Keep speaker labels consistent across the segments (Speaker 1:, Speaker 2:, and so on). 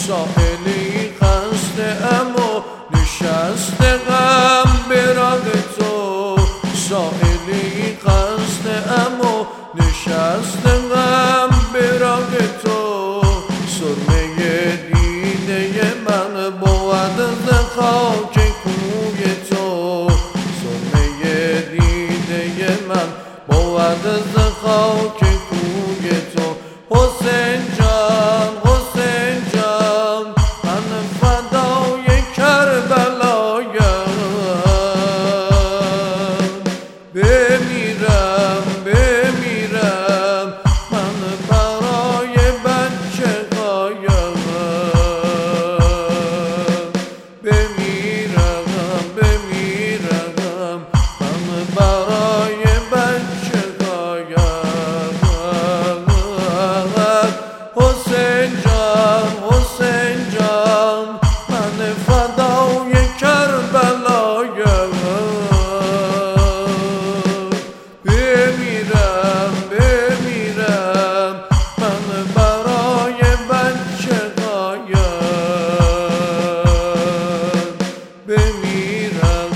Speaker 1: سائلی خسته اما نشسته غم به راه تو، سائلی خسته اما نشسته غم به راه تو. سرمه دیده من بود ز خاک کوی تو، سرمه دیده من بود ز خاک کوی تو. حسین جان حسین جان من فدای کربلایم، بمیرم بمیرم من برای بچه هایم، بمیرم بمیرم من برای بچه هایم. حسین جان حسین جان من فدای کربلایم، بمیرم بمیرم من برای بچه هایم، بمیرم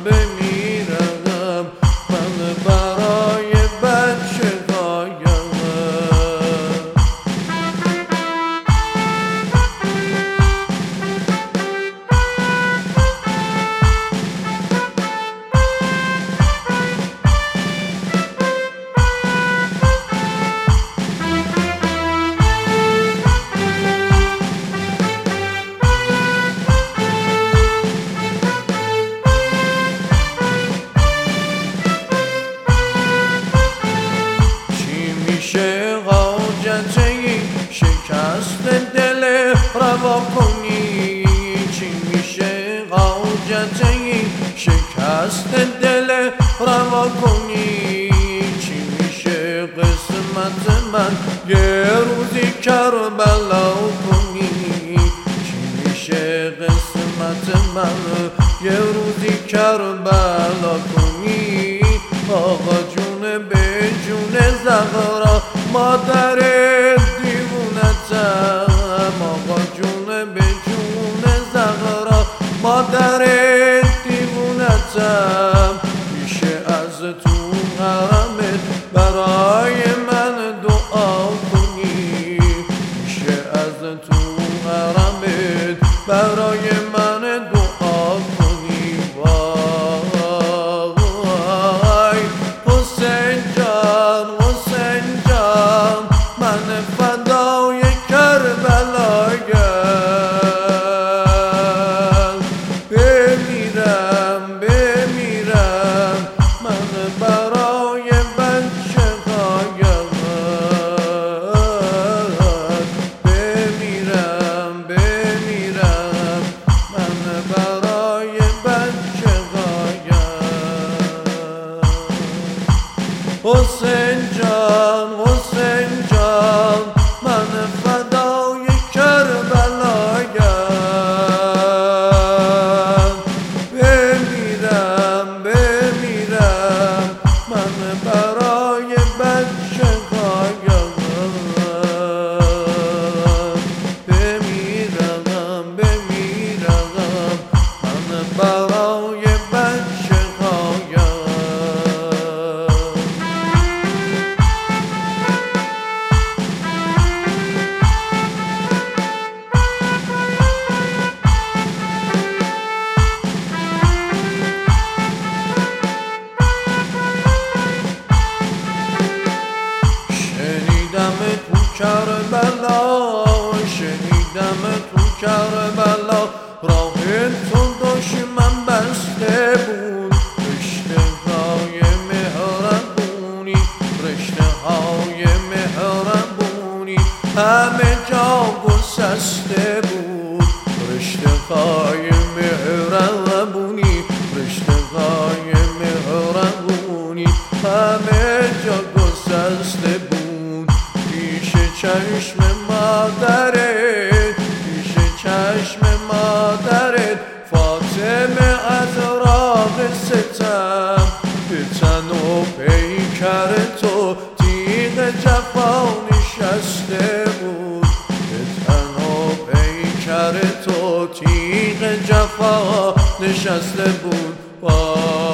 Speaker 1: بمیرم من برای بچه هایم. حاجت این شکست دل روا کنی، چی میشه حاجت این شکست دل روا کنی، چی میشه قسمت من یه روزی کربلا کنی، چی میشه قسمت من یه روزی کربلا کنی. آقا جون به جون زهرا مادر دیوونتم، آقا جون به جون زهرا مادر دیوونتم. میشه از تو حرمت برای من دعا کنی، میشه از تو حرمت برای من دعا کنی. وای حسین جان حسین جان من فدای کربلایم، بمیرم بمیرم من برای بچه هایم، بمیرم بمیرم من برای بچه هایم. حسین جان حسین جان من فدای کربلایم، بمیرم بمیرم من برای بچه هایم، بمیرم بمیرم من برای بچه هایم. شنیدم تو کربلا شنیدم تو کربلا راه تو دشمن بسته بود، رشته های مهربونی رشته های مهربونی همه جا گسسته بود، رشته های مهربونی رشته های مهربونی همه جا گسسته بود. پیش چشم مادرت پیش چشم مادرت فاطمه از راه ستم به تن و پیکر تو تیغ جفا نشسته بود، به تن و پیکر سر تو تیغ جفا نشسته بود.